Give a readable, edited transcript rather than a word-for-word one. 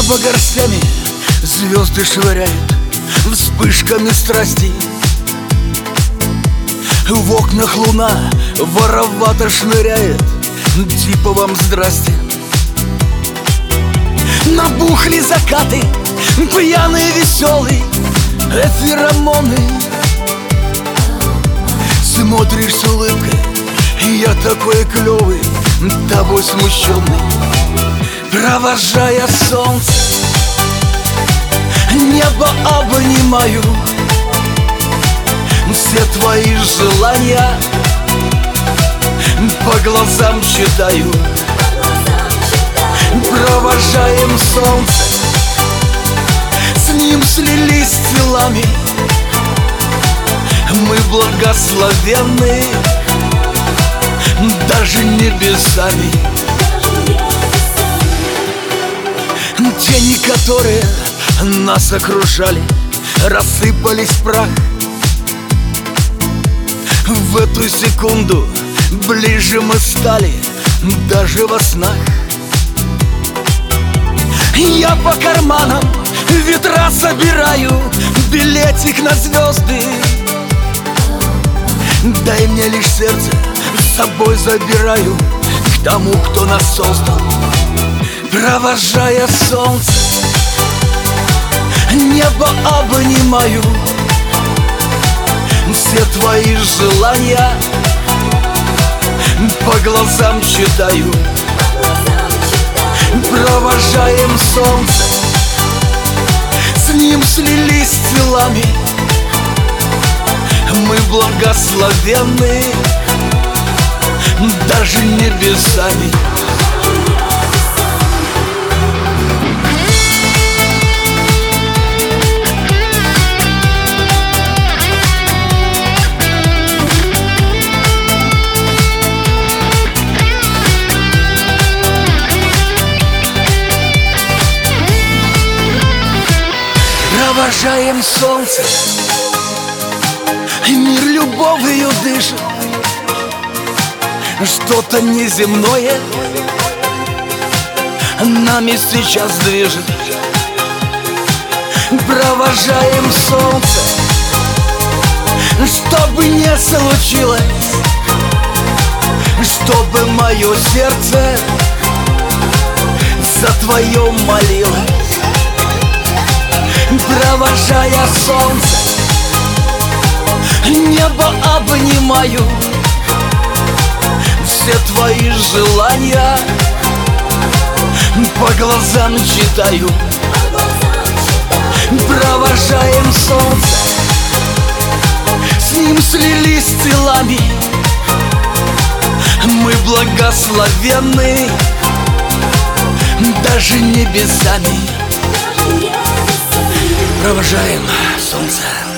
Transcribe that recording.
Небо горстями звезды швыряет вспышками страсти. В окнах луна воровато шныряет, типа вам здрасте. Набухли закаты, пьяные, веселые, феромоны. Смотришь с улыбкой, я такой клевый, тобой смущенный. Провожая солнце, небо обнимаю, все твои желания по глазам читаю. Провожаем солнце, с ним слились телами, мы благословенны даже небесами. Тени, которые нас окружали, рассыпались в прах. В эту секунду ближе мы стали даже во снах. Я по карманам ветра собираю, билетик на звезды. Дай мне лишь сердце, с собой забираю к тому, кто нас создал. Провожая солнце, небо обнимаю, все твои желания по глазам читаю. Провожаем солнце, с ним слились телами, мы благословенны даже небесами. Провожаем солнце, мир любовью дышит, что-то неземное нами сейчас движет. Провожаем солнце, чтобы не случилось, чтобы мое сердце за твое молилось. Провожая солнце, небо обнимаю, все твои желания по глазам читаю. Провожаем солнце, с ним слились телами, мы благословенны даже небесами. Провожаем солнце.